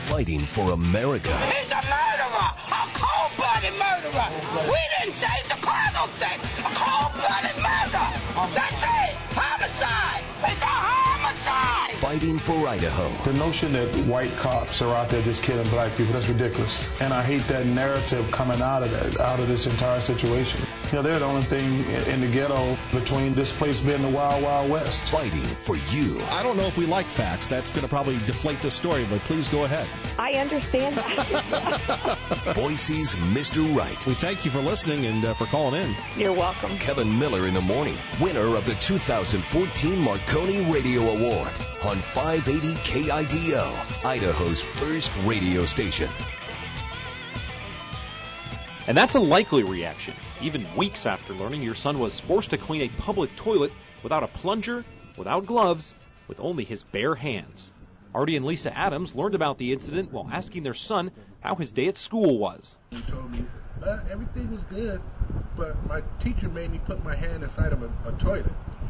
fighting for America. He's a murderer, a cold-blooded murderer. We didn't say it, the Cardinals said a cold-blooded murder. That's it, homicide. It's a homicide. Fighting for Idaho. The notion that white cops are out there just killing black people, that's ridiculous. And I hate that narrative coming out of this entire situation. You know, they're the only thing in the ghetto between this place being the Wild Wild West. Fighting for you. I don't know if we like facts. That's going to probably deflate the story, but please go ahead. I understand that. Boise's Mr. Right. We thank you for listening and for calling in. You're welcome. Kevin Miller in the morning, winner of the 2014 Marconi Radio Award on 580 KIDO, Idaho's first radio station. And that's a likely reaction, even weeks after learning your son was forced to clean a public toilet without a plunger, without gloves, with only his bare hands. Artie and Lisa Adams learned about the incident while asking their son how his day at school was. He told me, everything was good, but my teacher made me put my hand inside of a toilet.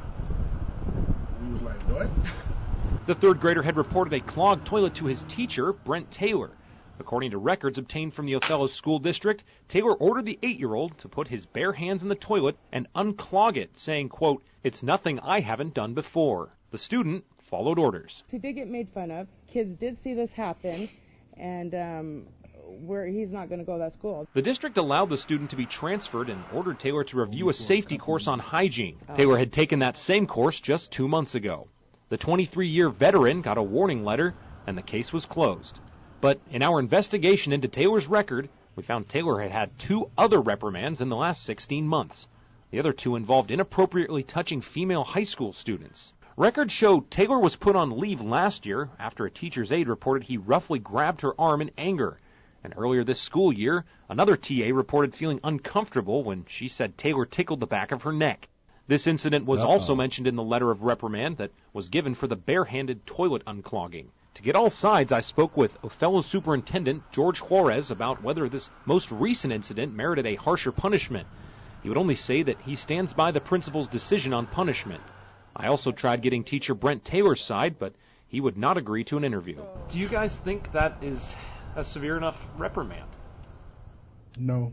We was like, what? The third grader had reported a clogged toilet to his teacher, Brent Taylor. According to records obtained from the Othello School District, Taylor ordered the 8-year-old to put his bare hands in the toilet and unclog it, saying, quote, "It's nothing I haven't done before." The student followed orders. He did get made fun of. Kids did see this happen, and he's not going to go to that school. The district allowed the student to be transferred and ordered Taylor to review a safety course on hygiene. Taylor had taken that same course just 2 months ago. The 23-year veteran got a warning letter, and the case was closed. But in our investigation into Taylor's record, we found Taylor had had 2 other reprimands in the last 16 months. The other 2 involved inappropriately touching female high school students. Records show Taylor was put on leave last year after a teacher's aide reported he roughly grabbed her arm in anger. And earlier this school year, another TA reported feeling uncomfortable when she said Taylor tickled the back of her neck. This incident was also mentioned in the letter of reprimand that was given for the barehanded toilet unclogging. To get all sides, I spoke with Othello Superintendent George Juarez about whether this most recent incident merited a harsher punishment. He would only say that he stands by the principal's decision on punishment. I also tried getting teacher Brent Taylor's side, but he would not agree to an interview. Do you guys think that is a severe enough reprimand? No.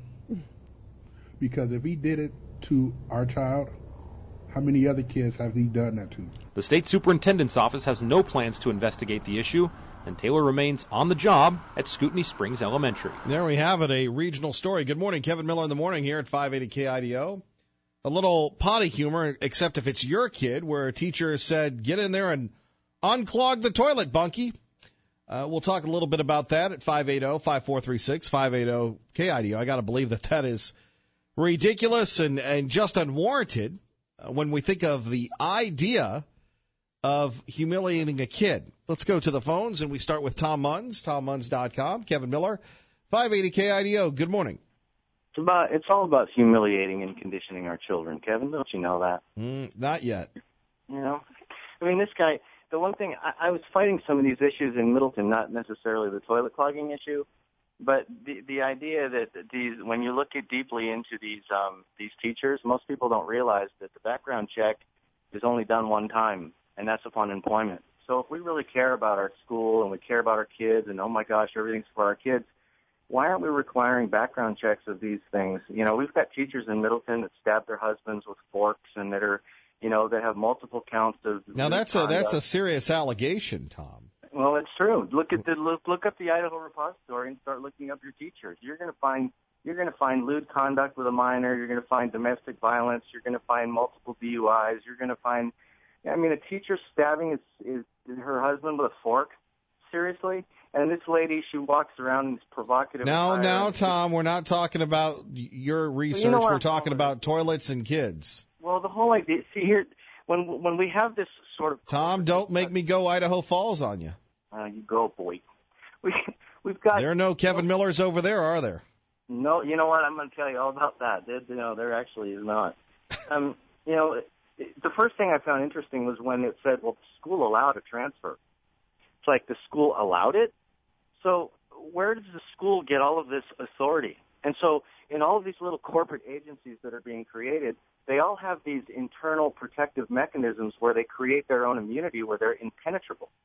Because if he did it to our child, how many other kids have he done that to? The state superintendent's office has no plans to investigate the issue, and Taylor remains on the job at Scootney Springs Elementary. There we have it, a regional story. Good morning, Kevin Miller in the morning here at 580 KIDO. A little potty humor, except if it's your kid, where a teacher said, get in there and unclog the toilet, Bunky. We'll talk a little bit about that at 580-5436, 580-KIDO. I got to believe that is ridiculous and just unwarranted when we think of the idea of humiliating a kid. Let's go to the phones, and we start with Tom Munns, TomMunns.com. Kevin Miller, 580 KIDO. Good morning. It's all about humiliating and conditioning our children, Kevin. Don't you know that? Not yet. You know, I mean, this guy. The one thing I was fighting some of these issues in Middleton, not necessarily the toilet clogging issue, but the idea that when you look deeply into these teachers, most people don't realize that the background check is only done one time, and that's upon employment. So if we really care about our school and we care about our kids, and oh my gosh, everything's for our kids, why aren't we requiring background checks of these things? You know, we've got teachers in Middleton that stab their husbands with forks and that are, you know, that have multiple counts of. Now that's a serious allegation, Tom. Well, it's true. Look up the Idaho Repository and start looking up your teachers. You're going to find lewd conduct with a minor. You're going to find domestic violence. You're going to find multiple DUIs. You're going to find, I mean, a teacher stabbing her husband with a fork. Seriously? And this lady, she walks around in this provocative attire. Now, Tom, we're not talking about your research. Well, we're talking about toilets and kids. Well, the whole idea, see here, when we have this sort of... Tom, don't make me go Idaho Falls on you. You go, boy. We've got... There are no Kevin Millers over there, are there? No, you know what? I'm going to tell you all about that. There actually is not. You know, the first thing I found interesting was when it said, well, the school allowed a transfer. It's like the school allowed it? So where does the school get all of this authority? And so in all of these little corporate agencies that are being created, they all have these internal protective mechanisms where they create their own immunity, where they're impenetrable.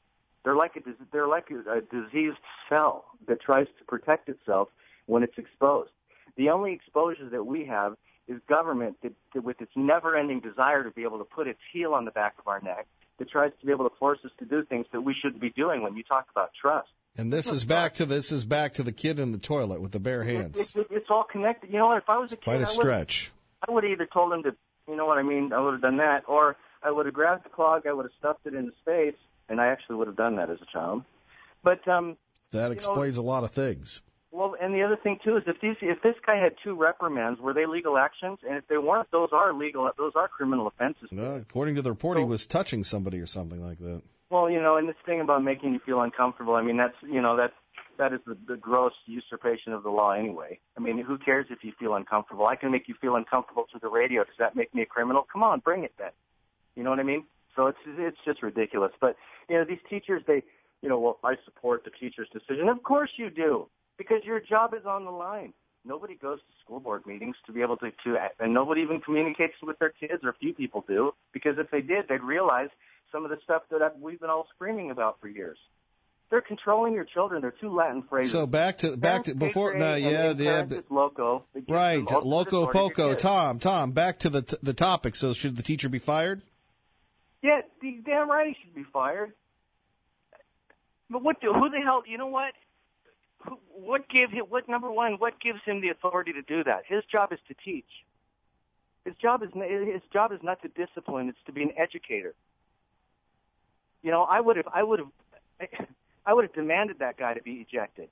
They're like a diseased cell that tries to protect itself when it's exposed. The only exposure that we have is government that with its never-ending desire to be able to put its heel on the back of our neck, that tries to be able to force us to do things that we shouldn't be doing when you talk about trust. And this is back to the kid in the toilet with the bare hands. It's all connected. You know what? If I was a kid, quite a stretch. I would have either told him to, you know what I mean, I would have done that, or I would have grabbed the clog, I would have stuffed it in his face, and I actually would have done that as a child. But that explains a lot of things. Well, and the other thing too is if this guy had 2 reprimands, were they legal actions? And if they weren't, those are criminal offenses. According to the report, he was touching somebody or something like that. Well, you know, and this thing about making you feel uncomfortable, I mean, that is the gross usurpation of the law anyway. I mean, who cares if you feel uncomfortable? I can make you feel uncomfortable through the radio. Does that make me a criminal? Come on, bring it then. You know what I mean? So it's just ridiculous. But, you know, these teachers, well, I support the teacher's decision. Of course you do, because your job is on the line. Nobody goes to school board meetings to be able to and nobody even communicates with their kids, or few people do, because if they did, they'd realize some of the stuff that we've been all screaming about for years. They're controlling your children. They're 2 Latin phrases. So back to before, loco. Right, loco poco. Tom, back to the topic. So should the teacher be fired? Yeah, damn right he should be fired. But who the hell? You know what? What gives him the authority to do that? His job is to teach. His job is not to discipline. It's to be an educator. You know, I would have demanded that guy to be ejected.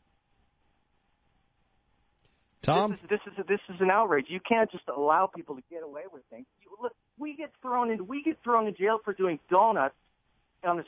Tom, this is an outrage. You can't just allow people to get away with things. Look, we get thrown in jail for doing donuts in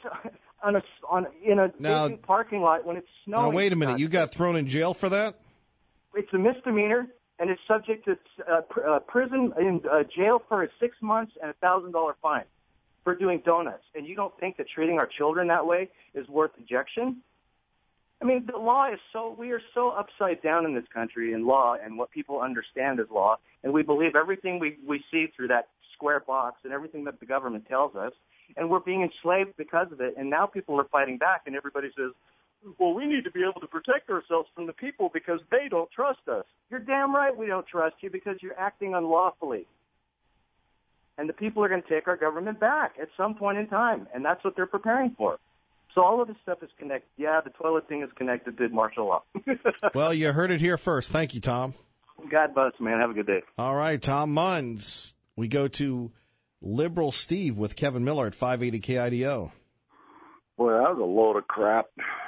a parking lot when it's snowing. Now wait a minute, you got thrown in jail for that? It's a misdemeanor, and it's subject to prison in jail for 6 months and a $1,000 fine for doing donuts. And you don't think that treating our children that way is worth ejection? I mean, the law is we are so upside down in this country in law and what people understand as law, and we believe everything we see through that square box and everything that the government tells us, and we're being enslaved because of it. And now people are fighting back, and everybody says, well, we need to be able to protect ourselves from the people because they don't trust us. You're damn right we don't trust you because you're acting unlawfully. And the people are going to take our government back at some point in time, and that's what they're preparing for. So all of this stuff is connected. Yeah, the toilet thing is connected to martial law. Well, you heard it here first. Thank you, Tom. God bless, man. Have a good day. All right, Tom Munns. We go to Liberal Steve with Kevin Miller at 580 KIDO. Boy, that was a load of crap.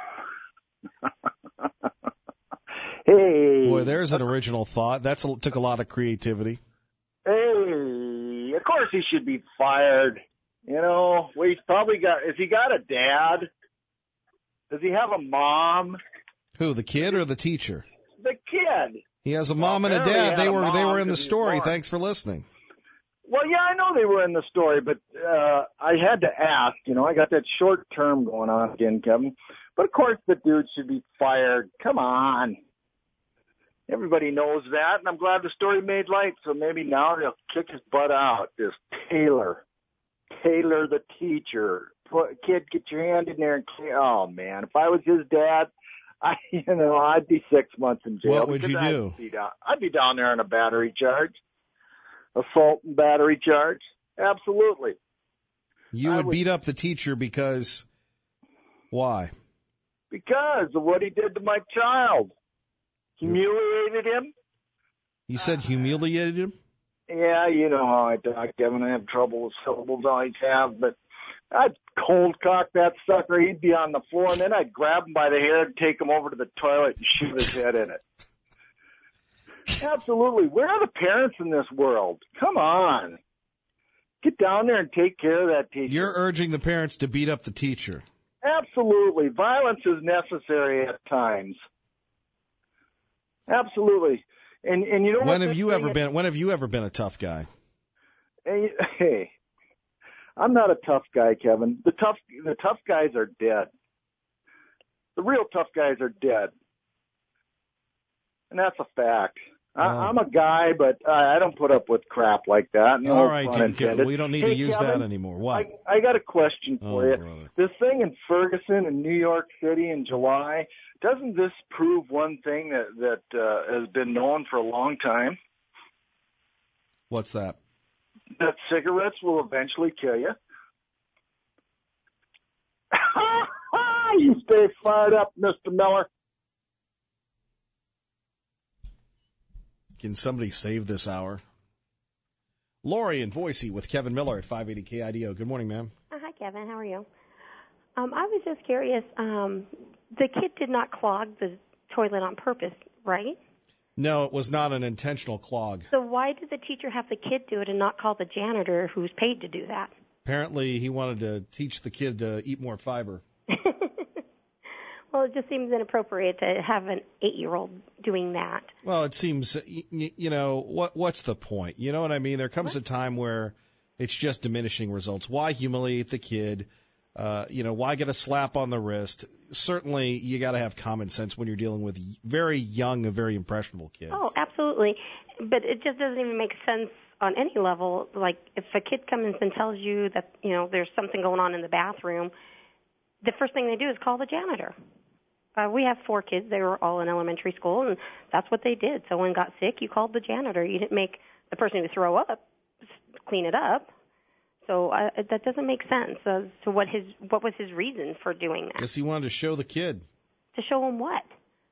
Hey. Boy, there's an original thought. Took a lot of creativity. Hey, of course he should be fired. You know, well, has he got a dad? Does he have a mom? Who, the kid or the teacher? The kid. He has a mom and a dad. They were in the story. Thanks for listening. Well, yeah, I know they were in the story, but I had to ask. You know, I got that short term going on again, Kevin. But of course the dude should be fired. Come on. Everybody knows that, and I'm glad the story made light, so maybe now they'll kick his butt out. This Taylor the teacher. Kid, get your hand in there and clean. Oh, man, if I was his dad, I'd be 6 months in jail. What would you do? I'd be down there on a battery charge, assault and battery charge. Absolutely. You would beat up the teacher because why? Because of what he did to my child. Humiliated him. You said humiliated him? Yeah, you know how I talk, Kevin. I have trouble with syllables, always have, but I'd cold cock that sucker. He'd be on the floor, and then I'd grab him by the hair and take him over to the toilet and shoot his head in it. Absolutely. Where are the parents in this world? Come on. Get down there and take care of that teacher. You're urging the parents to beat up the teacher. Absolutely. Violence is necessary at times. Absolutely. And you know when have you ever been a tough guy? Hey, I'm not a tough guy, Kevin. The tough guys are dead. The real tough guys are dead. And that's a fact. I'm a guy, but I don't put up with crap like that. No all right, pun intended. we don't need to use Kevin, that anymore. What? I got a question for you. Brother. This thing in Ferguson in New York City in July, doesn't this prove one thing that has been known for a long time? What's that? That cigarettes will eventually kill you. You stay fired up, Mr. Miller. Can somebody save this hour? Lori in Boise with Kevin Miller at 580 KIDO. Good morning, ma'am. Hi, Kevin. How are you? I was just curious. The kid did not clog the toilet on purpose, right? No, it was not an intentional clog. So why did the teacher have the kid do it and not call the janitor who's paid to do that? Apparently, he wanted to teach the kid to eat more fiber. Well, it just seems inappropriate to have an 8-year-old doing that. Well, it seems, what's the point? You know what I mean? There comes a time where it's just diminishing results. Why humiliate the kid? Why get a slap on the wrist? Certainly, you got to have common sense when you're dealing with very young and very impressionable kids. Oh, absolutely. But it just doesn't even make sense on any level. Like, if a kid comes and tells you that, there's something going on in the bathroom, the first thing they do is call the janitor. We have 4 kids. They were all in elementary school, and that's what they did. Someone got sick, you called the janitor. You didn't make the person who throw up clean it up. So that doesn't make sense. So what was his reason for doing that? Guess he wanted to show the kid. To show him what?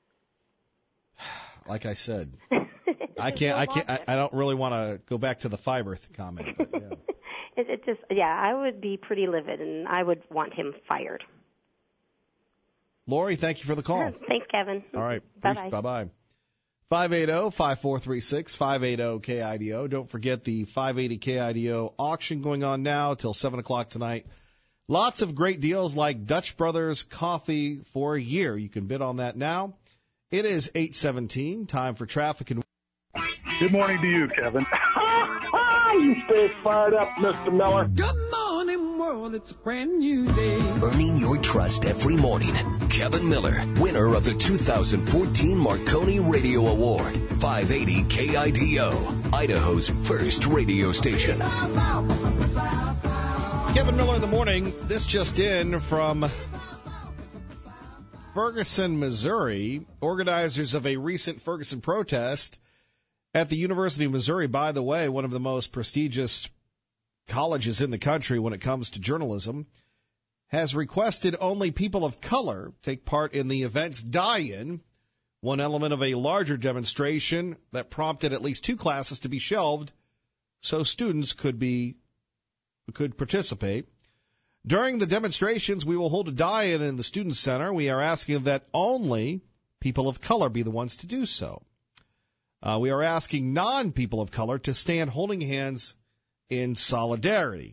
Like I said, I don't really want to go back to the fiber comment. But yeah. I would be pretty livid, and I would want him fired. Lori, thank you for the call. Thanks, Kevin. All right. Bye-bye. Bye-bye. 580-5436, 580-KIDO. Don't forget the 580 KIDO auction going on now till 7 o'clock tonight. Lots of great deals like Dutch Brothers coffee for a year. You can bid on that now. It is 8:17. Time for traffic and. Good morning to you, Kevin. You stay fired up, Mr. Miller. Good morning, world. It's a brand new day. Earning your trust every morning. Kevin Miller, winner of the 2014 Marconi Radio Award. 580 KIDO, Idaho's first radio station. Kevin Miller in the morning. This just in from Ferguson, Missouri. Organizers of a recent Ferguson protest at the University of Missouri, by the way, one of the most prestigious colleges in the country when it comes to journalism, has requested only people of color take part in the event's die-in, one element of a larger demonstration that prompted at least 2 classes to be shelved so students could participate. During the demonstrations, we will hold a die-in in the Student Center. We are asking that only people of color be the ones to do so. We are asking non-people of color to stand holding hands in solidarity.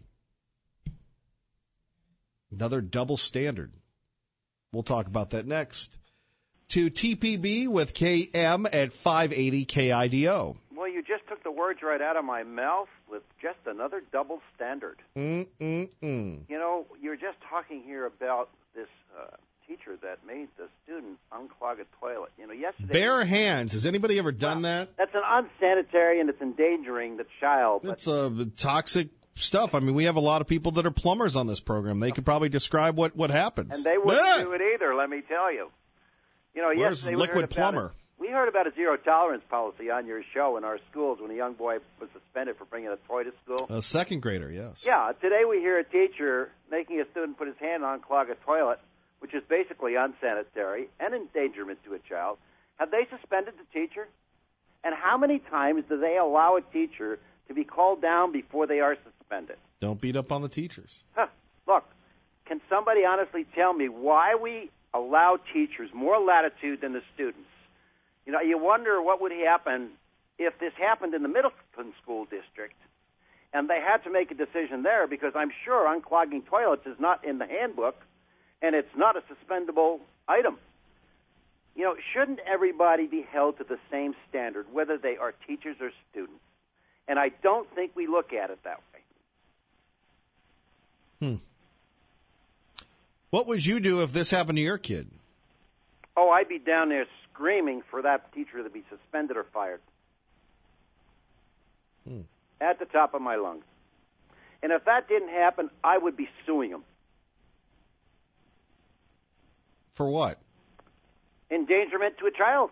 Another double standard. We'll talk about that next. To TPB with KM at 580 KIDO. Well, you just took the words right out of my mouth with just another double standard. You're just talking here about this teacher that made the student unclog a toilet. Yesterday. Bare hands. Has anybody ever done that? That's an unsanitary, and it's endangering the child. It's toxic stuff. I mean, we have a lot of people that are plumbers on this program. They could probably describe what happens. And they wouldn't do it either, let me tell you. Where's Liquid Plumber? We heard about a zero-tolerance policy on your show in our schools when a young boy was suspended for bringing a toy to school. A second grader, yes. Yeah, today we hear a teacher making a student put his hand on clog a toilet, which is basically unsanitary and endangerment to a child. Have they suspended the teacher? And how many times do they allow a teacher to be called down before they are suspended? Don't beat up on the teachers. Look, can somebody honestly tell me why we allow teachers more latitude than the students? You wonder what would happen if this happened in the Middleton School District and they had to make a decision there, because I'm sure unclogging toilets is not in the handbook and it's not a suspendable item. Shouldn't everybody be held to the same standard, whether they are teachers or students? And I don't think we look at it that way. What would you do if this happened to your kid? Oh, I'd be down there screaming for that teacher to be suspended or fired. at the top of my lungs. And if that didn't happen, I would be suing him. For what? Endangerment to a child.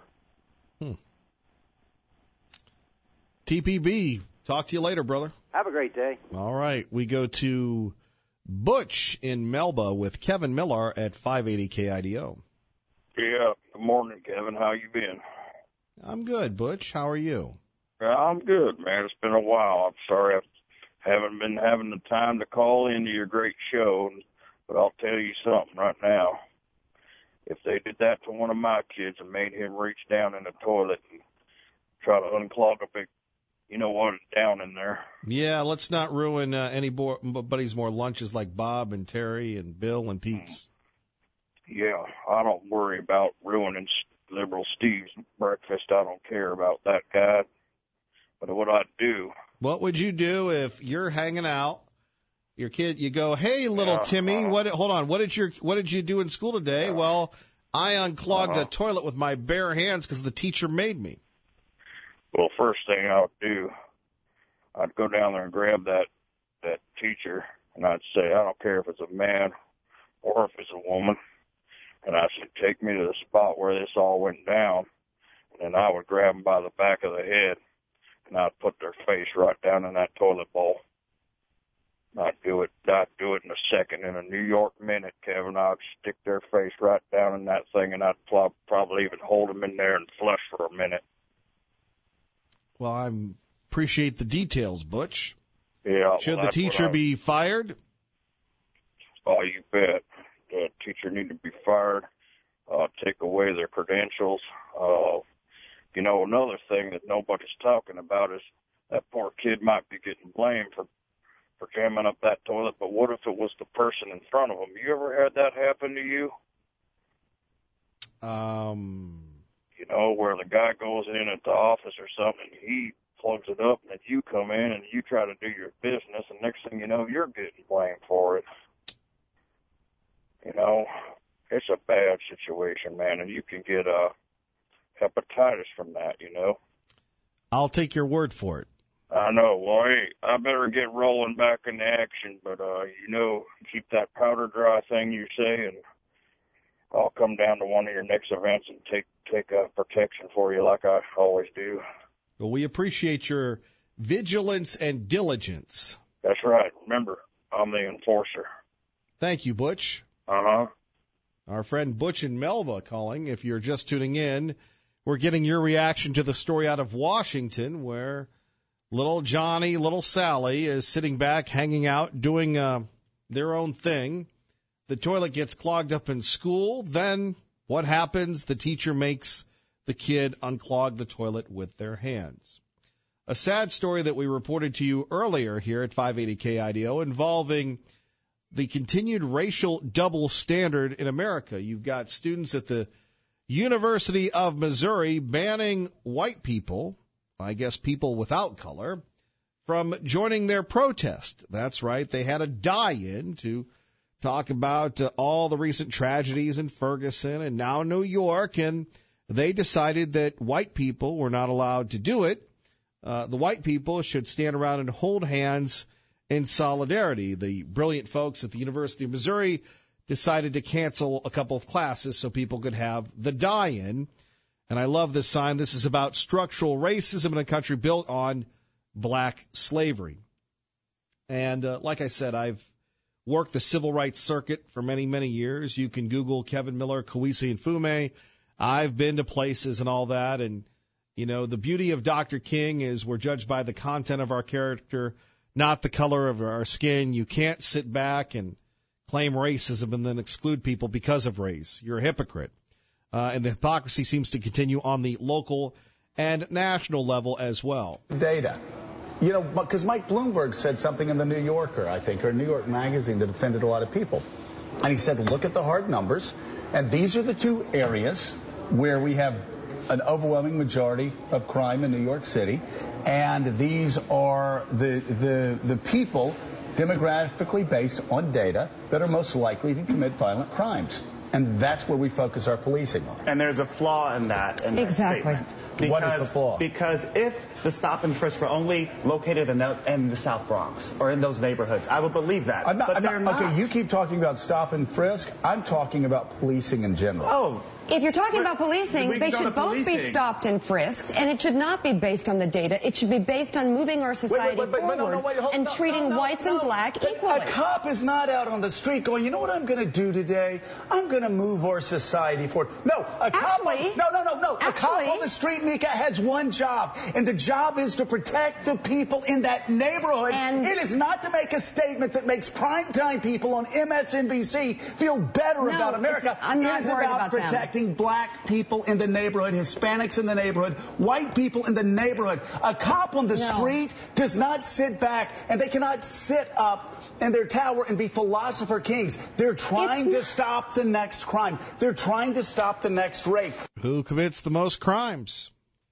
TPB, talk to you later, brother. Have a great day. All right, we go to Butch in Melba with Kevin Miller at 580 KIDO. Yeah, good morning, Kevin. How you been? I'm good, Butch. How are you? I'm good, man. It's been a while. I'm sorry I haven't been having the time to call into your great show, but I'll tell you something right now. If they did that to one of my kids and made him reach down in the toilet and try to unclog a big, you know what, down in there. Yeah, let's not ruin anybody's more lunches like Bob and Terry and Bill and Pete's. Yeah, I don't worry about ruining Liberal Steve's breakfast. I don't care about that guy. But what I'd do. What would you do if you're hanging out, your kid, you go, hey, little Timmy, hold on, what did you do in school today? Well, I unclogged a toilet with my bare hands because the teacher made me. Well, first thing I would do, I'd go down there and grab that teacher, and I'd say, I don't care if it's a man or if it's a woman, and I said, take me to the spot where this all went down, and then I would grab them by the back of the head, and I'd put their face right down in that toilet bowl. I'd do it in a second, in a New York minute, Kevin. I'd stick their face right down in that thing, and I'd probably even hold them in there and flush for a minute. Well, I appreciate the details, Butch. Yeah. Should the teacher be fired? Oh, you bet. The teacher need to be fired. Take away their credentials. Another thing that nobody's talking about is that poor kid might be getting blamed for jamming up that toilet, but what if it was the person in front of him? You ever had that happen to you? Where the guy goes in at the office or something, he plugs it up, and then you come in and you try to do your business, and next thing you know, you're getting blamed for it. It's a bad situation, man, and you can get hepatitis from that, I'll take your word for it. I know. Well, hey, I better get rolling back into action, but, keep that powder dry thing you say, and I'll come down to one of your next events and take protection for you like I always do. Well, we appreciate your vigilance and diligence. That's right. Remember, I'm the enforcer. Thank you, Butch. Uh-huh. Our friend Butch in Melba calling. If you're just tuning in, we're getting your reaction to the story out of Washington where little Johnny, little Sally is sitting back, hanging out, doing their own thing. The toilet gets clogged up in school. Then what happens? The teacher makes the kid unclog the toilet with their hands. A sad story that we reported to you earlier here at 580 KIDO involving the continued racial double standard in America. You've got students at the University of Missouri banning white people, I guess people without color, from joining their protest. That's right. They had a die-in to talk about all the recent tragedies in Ferguson and now New York, and they decided that white people were not allowed to do it. The white people should stand around and hold hands in solidarity. The brilliant folks at the University of Missouri decided to cancel a couple of classes so people could have the die-in. And I love this sign. This is about structural racism in a country built on black slavery. And like I said, I've worked the civil rights circuit for many, many years. You can Google Kevin Miller, Kawisi Mfume. I've been to places and all that. And, the beauty of Dr. King is we're judged by the content of our character, not the color of our skin. You can't sit back and claim racism and then exclude people because of race. You're a hypocrite. And the hypocrisy seems to continue on the local and national level as well. Data. Because Mike Bloomberg said something in the New Yorker, I think, or New York Magazine that offended a lot of people. And he said, look at the hard numbers. And these are the two areas where we have an overwhelming majority of crime in New York City. And these are the people demographically based on data that are most likely to commit violent crimes. And that's where we focus our policing on. And there's a flaw in that. Exactly. Statement. What is the flaw? Because if the stop and frisk were only located in the South Bronx or in those neighborhoods, I would believe that. But they're not. Okay, you keep talking about stop and frisk. I'm talking about policing in general. Oh. If you're talking about policing, they should both be stopped and frisked, and it should not be based on the data. It should be based on moving our society forward and treating whites and black equally. A cop is not out on the street going, you know what I'm going to do today? I'm going to move our society forward. No, a cop on the street, Mika, has one job, and the job is to protect the people in that neighborhood. And it is not to make a statement that makes primetime people on MSNBC feel better about America. I'm not worried about protecting black people in the neighborhood, Hispanics in the neighborhood, white people in the neighborhood. A cop on the street does not sit back, and they cannot sit up in their tower and be philosopher kings. They're trying to stop the next crime. They're trying to stop the next rape. Who commits the most crimes?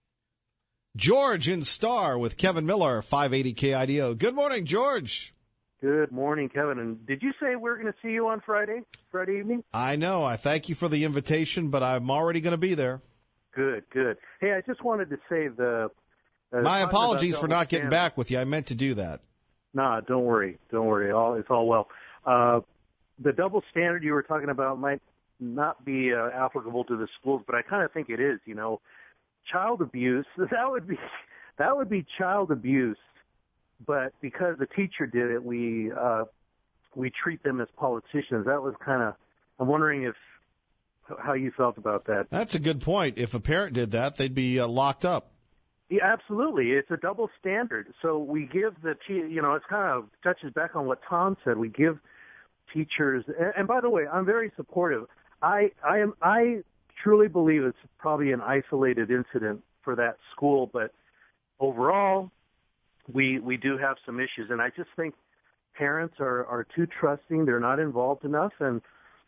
George in Star with Kevin Miller, 580 KIDO. Good morning, George. Good morning, Kevin. And did you say we're going to see you on Friday evening? I know. I thank you for the invitation, but I'm already going to be there. Good. Hey, I just wanted to say my apologies for not getting back with you. I meant to do that. Nah, don't worry. It's all well. The double standard you were talking about might not be applicable to the schools, but I kind of think it is. You know, child abuse. That would be child abuse. But because the teacher did it, we treat them as politicians. That was kind of. I'm wondering how you felt about that. That's a good point. If a parent did that, they'd be locked up. Yeah, absolutely. It's a double standard. So we give it's kind of touches back on what Tom said. We give teachers, and by the way, I'm very supportive. I truly believe it's probably an isolated incident for that school, but overall, we do have some issues, and I just think parents are too trusting. They're not involved enough, and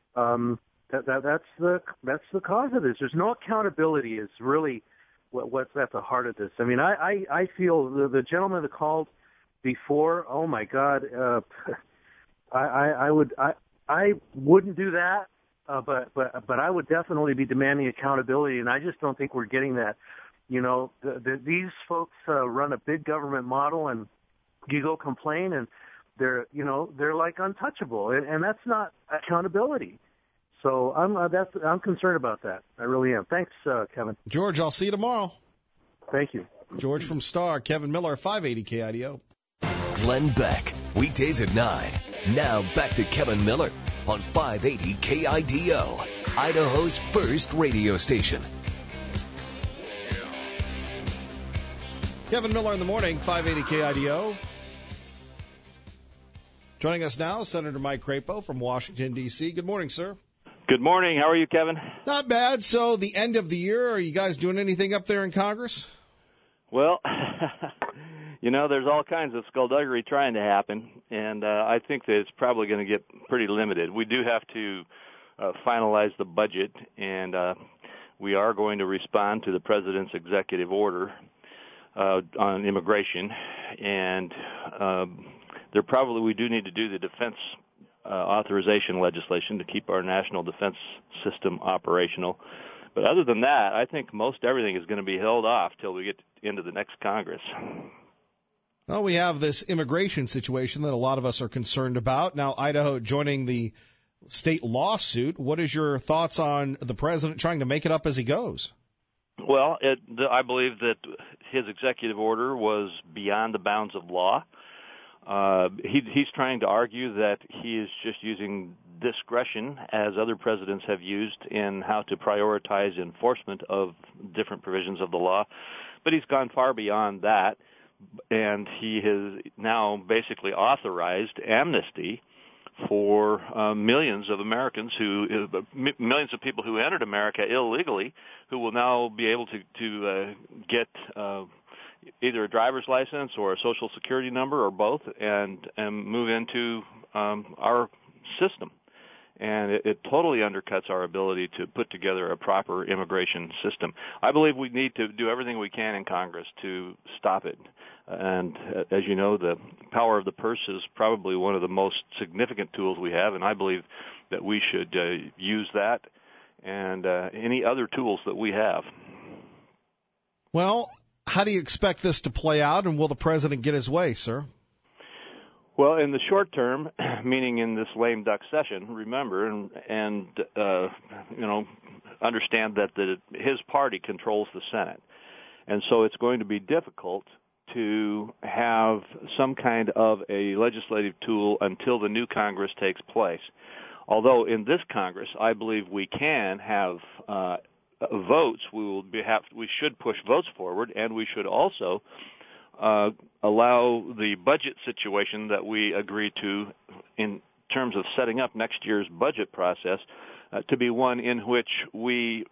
that's the cause of this. There's no accountability. Is really what's at the heart of this. I mean, I feel the gentleman that called before. Oh my God, I wouldn't do that, but I would definitely be demanding accountability, and I just don't think we're getting that. You know, these folks run a big government model, and you go complain, and they're like untouchable, and that's not accountability. So I'm concerned about that. I really am. Thanks, Kevin. George, I'll see you tomorrow. Thank you. George from Star, Kevin Miller, 580 KIDO. Glenn Beck, weekdays at 9. Now back to Kevin Miller on 580 KIDO, Idaho's first radio station. Kevin Miller in the morning, 580 KIDO. Joining us now, Senator Mike Crapo from Washington, D.C. Good morning, sir. Good morning. How are you, Kevin? Not bad. So the end of the year, are you guys doing anything up there in Congress? Well, there's all kinds of skullduggery trying to happen, and I think that it's probably going to get pretty limited. We do have to finalize the budget, and we are going to respond to the president's executive order on immigration, and we do need to do the defense authorization legislation to keep our national defense system operational. But other than that, I think most everything is going to be held off till we get into the next Congress. Well, we have this immigration situation that a lot of us are concerned about. Now, Idaho joining the state lawsuit. What is your thoughts on the president trying to make it up as he goes? Well, I believe that his executive order was beyond the bounds of law. He's trying to argue that he is just using discretion, as other presidents have used, in how to prioritize enforcement of different provisions of the law. But he's gone far beyond that, and he has now basically authorized amnesty for millions of Americans millions of people who entered America illegally, who will now be able to get either a driver's license or a social security number or both, and move into our system. And it totally undercuts our ability to put together a proper immigration system. I believe we need to do everything we can in Congress to stop it. And as you know, the power of the purse is probably one of the most significant tools we have, and I believe that we should use that and any other tools that we have. Well, how do you expect this to play out, and will the president get his way, sir? Well, in the short term, meaning in this lame duck session, remember and understand that his party controls the Senate. And so it's going to be difficult to have some kind of a legislative tool until the new Congress takes place. Although in this Congress, I believe we can have votes. We should push votes forward, and we should also allow the budget situation that we agreed to in terms of setting up next year's budget process to be one in which we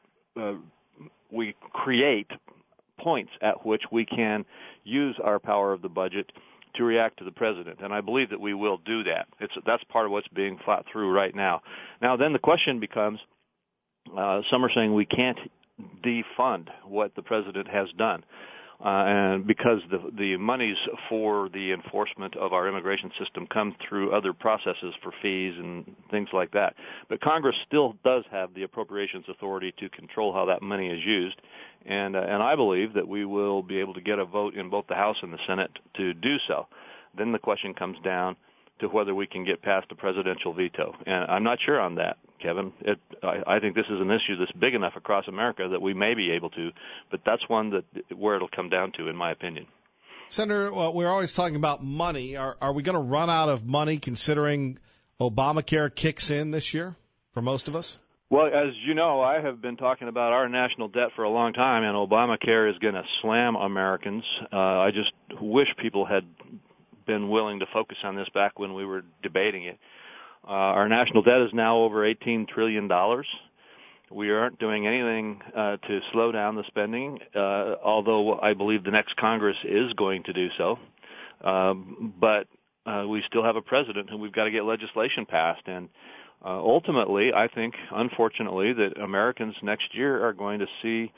create points at which we can use our power of the budget to react to the president, and I believe that we will do that. That's part of what's being fought through right now. Now, then the question becomes, some are saying we can't defund what the president has done, and because the monies for the enforcement of our immigration system come through other processes for fees and things like that. But Congress still does have the appropriations authority to control how that money is used, and I believe that we will be able to get a vote in both the House and the Senate to do so. Then the question comes down to whether we can get past a presidential veto, and I'm not sure on that, Kevin. I think this is an issue that's big enough across America that we may be able to, but that's one where it'll come down to, in my opinion. Senator, we're always talking about money. Are we going to run out of money considering Obamacare kicks in this year for most of us? Well, as you know, I have been talking about our national debt for a long time, and Obamacare is going to slam Americans. I just wish people had been willing to focus on this back when we were debating it. Our national debt is now over $18 trillion. We aren't doing anything to slow down the spending, although I believe the next Congress is going to do so. But we still have a president who we've got to get legislation passed. And ultimately, I think, unfortunately, that Americans next year are going to see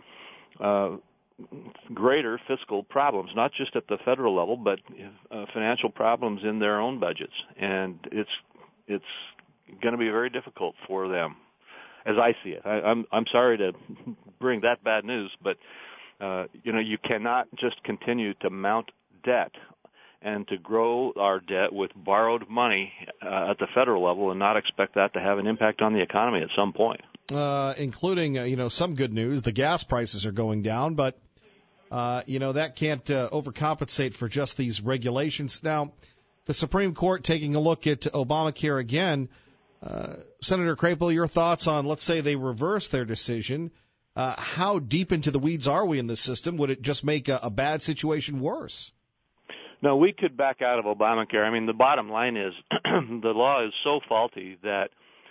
greater fiscal problems, not just at the federal level, but financial problems in their own budgets. And it's going to be very difficult for them, as I see it. I'm sorry to bring that bad news, but you cannot just continue to mount debt and to grow our debt with borrowed money at the federal level and not expect that to have an impact on the economy at some point. Including, some good news. The gas prices are going down, but, that can't overcompensate for just these regulations. Now, the Supreme Court taking a look at Obamacare again. Senator Crapo, your thoughts on, let's say they reverse their decision. How deep into the weeds are we in this system? Would it just make a bad situation worse? No, we could back out of Obamacare. I mean, the bottom line is the law is so faulty that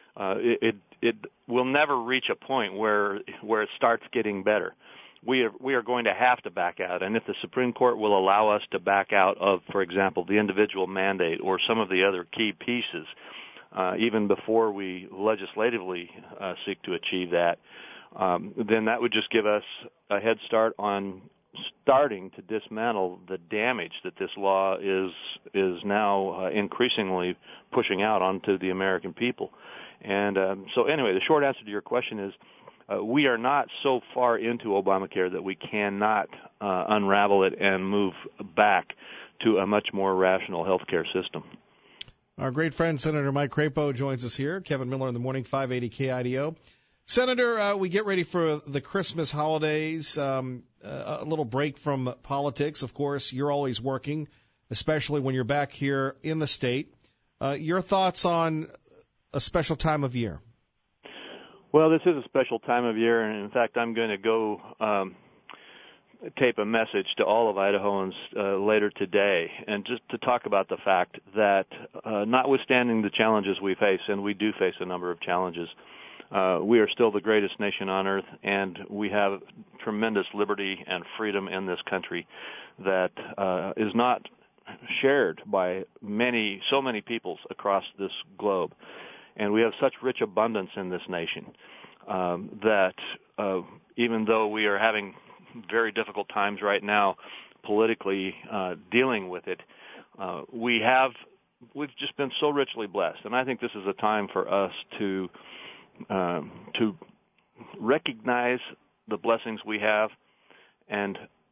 it will never reach a point where it starts getting better. We are going to have to back out, and if the Supreme Court will allow us to back out of, for example, the individual mandate or some of the other key pieces, even before we legislatively seek to achieve that, then that would just give us a head start on starting to dismantle the damage that this law is now increasingly pushing out onto the American people. And so anyway, the short answer to your question is we are not so far into Obamacare that we cannot unravel it and move back to a much more rational health care system. Our great friend, Senator Mike Crapo, joins us here. Kevin Miller in the morning, 580 KIDO. Senator, we get ready for the Christmas holidays, a little break from politics. Of course, you're always working, especially when you're back here in the state. Your thoughts on a special time of year? Well, this is a special time of year, and in fact, I'm going to go tape a message to all of Idahoans later today, and just to talk about the fact that notwithstanding the challenges we face, and we do face a number of challenges, we are still the greatest nation on earth, and we have tremendous liberty and freedom in this country that is not shared by so many peoples across this globe. And we have such rich abundance in this nation that even though we are having very difficult times right now politically dealing with it, we've just been so richly blessed. And I think this is a time for us to recognize the blessings we have and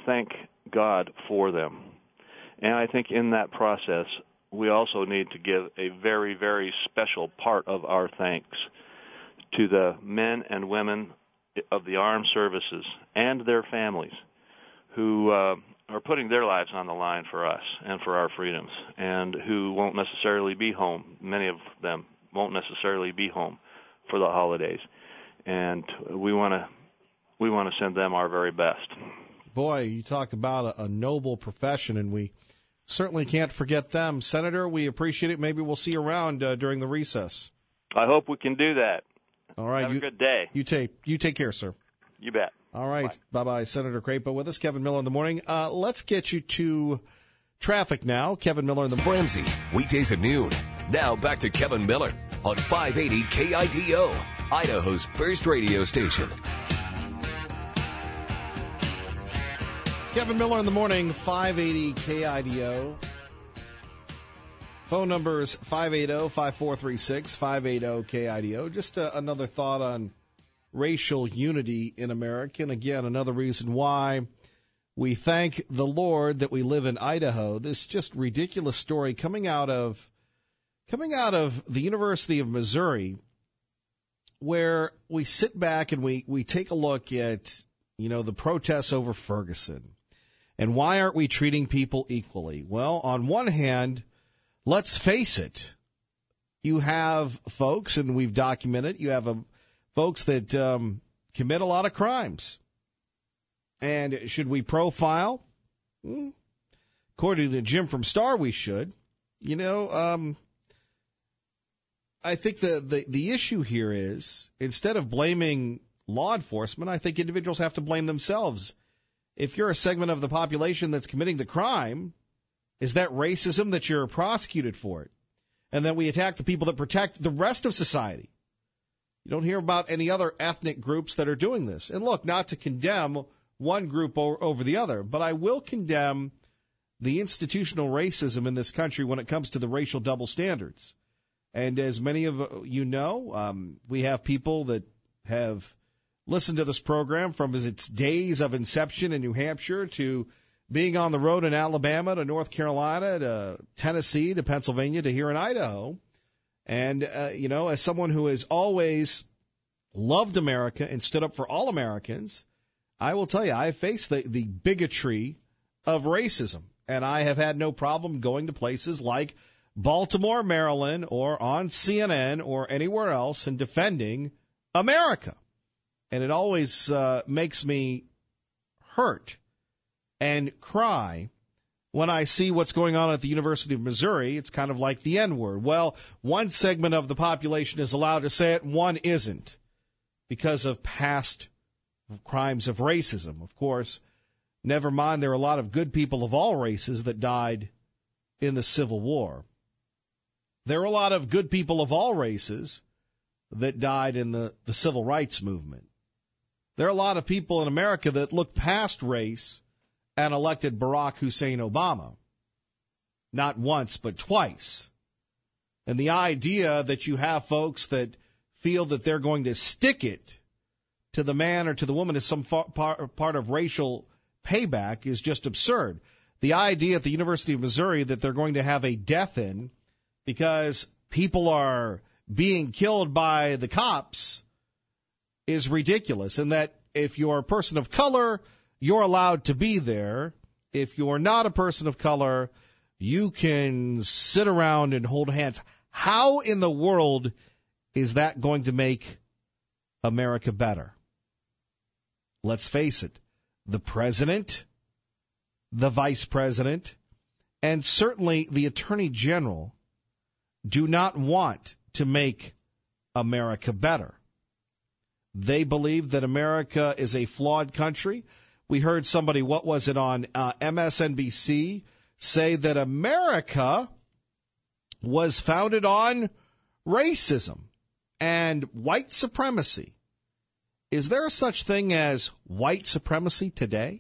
thank God for them. And I think in that process, we also need to give a very, very special part of our thanks to the men and women of the armed services and their families who are putting their lives on the line for us and for our freedoms, and who won't necessarily be home. Many of them won't necessarily be home for the holidays, and we want to send them our very best. Boy, you talk about a noble profession, and we certainly can't forget them. Senator, we appreciate it. Maybe we'll see you around during the recess. I hope we can do that. All right. Have a good day. You take care, sir. You bet. All right. Bye-bye. Senator Crapo with us. Kevin Miller in the morning. Let's get you to traffic now. Kevin Miller in the Ramsey, weekdays at noon. Now back to Kevin Miller on 580 KIDO, Idaho's first radio station. Kevin Miller in the morning, 580 KIDO. Phone numbers 580-5436, 580-KIDO. Just another thought on racial unity in America. And again, another reason why we thank the Lord that we live in Idaho. This just ridiculous story coming out of the University of Missouri, where we sit back and we take a look at, the protests over Ferguson. And why aren't we treating people equally? Well, on one hand, let's face it, you have folks, and we've documented, you have folks that commit a lot of crimes. And should we profile? According to Jim from Star, we should. I think the issue here is, instead of blaming law enforcement, I think individuals have to blame themselves. If you're a segment of the population that's committing the crime, is that racism that you're prosecuted for it? And then we attack the people that protect the rest of society. You don't hear about any other ethnic groups that are doing this. And look, not to condemn one group over the other, but I will condemn the institutional racism in this country when it comes to the racial double standards. And as many of you know, we have people that have listened to this program from its days of inception in New Hampshire to being on the road in Alabama to North Carolina to Tennessee to Pennsylvania to here in Idaho. And, as someone who has always loved America and stood up for all Americans, I will tell you, I have faced the bigotry of racism. And I have had no problem going to places like Baltimore, Maryland, or on CNN or anywhere else and defending America. And it always makes me hurt and cry when I see what's going on at the University of Missouri. It's kind of like the N-word. Well, one segment of the population is allowed to say it, one isn't, because of past crimes of racism. Of course, never mind, there are a lot of good people of all races that died in the Civil War. There are a lot of good people of all races that died in the Civil Rights Movement. There are a lot of people in America that looked past race and elected Barack Hussein Obama. Not once, but twice. And the idea that you have folks that feel that they're going to stick it to the man or to the woman as some part of racial payback is just absurd. The idea at the University of Missouri that they're going to have a death-in because people are being killed by the cops is ridiculous, and that if you're a person of color, you're allowed to be there. If you're not a person of color, you can sit around and hold hands. How in the world is that going to make America better? Let's face it, the president, the vice president, and certainly the attorney general do not want to make America better. They believe that America is a flawed country. We heard somebody, what was it, on MSNBC, say that America was founded on racism and white supremacy. Is there such thing as white supremacy today?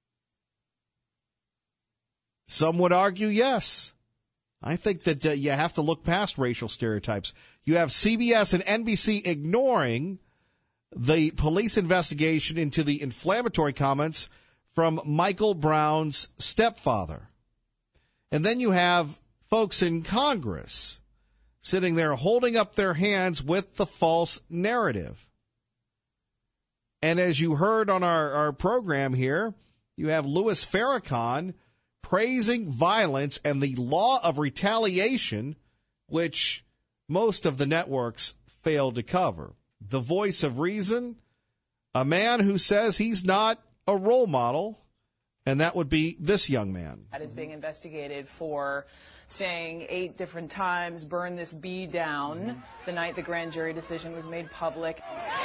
Some would argue yes. I think that you have to look past racial stereotypes. You have CBS and NBC ignoring the police investigation into the inflammatory comments from Michael Brown's stepfather. And then you have folks in Congress sitting there holding up their hands with the false narrative. And as you heard on our program here, you have Louis Farrakhan praising violence and the law of retaliation, which most of the networks failed to cover. The voice of reason, a man who says he's not a role model, and that would be this young man. That is being investigated for saying 8 different times, burn this bee down, the night the grand jury decision was made public.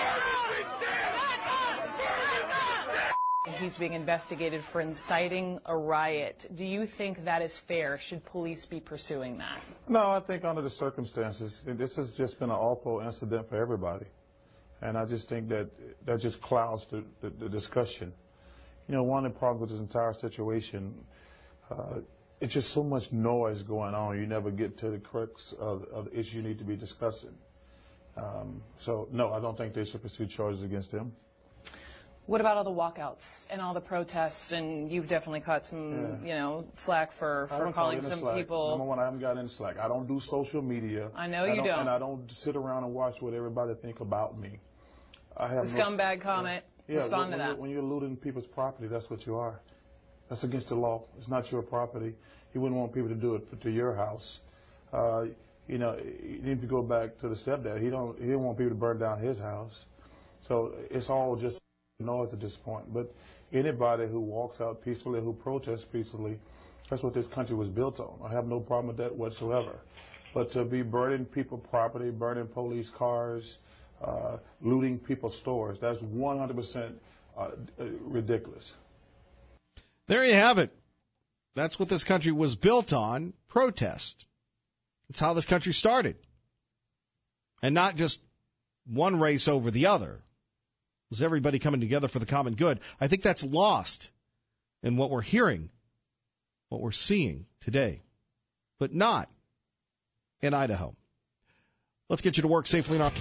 He's being investigated for inciting a riot. Do you think that is fair? Should police be pursuing that? No, I think under the circumstances, this has just been an awful incident for everybody. And I just think that just clouds the discussion. You know, one of the problems with this entire situation, it's just so much noise going on. You never get to the crux of the issue you need to be discussing. So, no, I don't think they should pursue charges against him. What about all the walkouts and all the protests? And you've definitely caught some, slack for calling some people. Number one, I haven't gotten any slack. I don't do social media. I know you don't. And I don't sit around and watch what everybody think about me. I have the scumbag comment. Respond to that. When you're looting people's property, that's what you are. That's against the law. It's not your property. You wouldn't want people to do it to your house. If you go back to the stepdad, he don't want people to burn down his house. So it's all just noise at this point. But anybody who walks out peacefully, who protests peacefully, that's what this country was built on. I have no problem with that whatsoever. But to be burning people's property, burning police cars, looting people's stores, that's 100% ridiculous. There you have it. That's what this country was built on, protest. It's how this country started. And not just one race over the other. It was everybody coming together for the common good. I think that's lost in what we're hearing, what we're seeing today, but not in Idaho. Let's get you to work safely and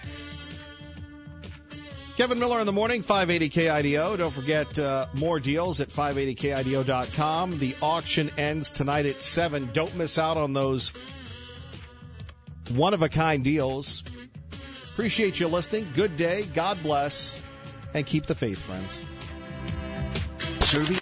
Kevin Miller in the morning, 580 KIDO. Don't forget more deals at 580KIDO.com. The auction ends tonight at 7. Don't miss out on those one-of-a-kind deals. Appreciate you listening. Good day. God bless. And keep the faith, friends.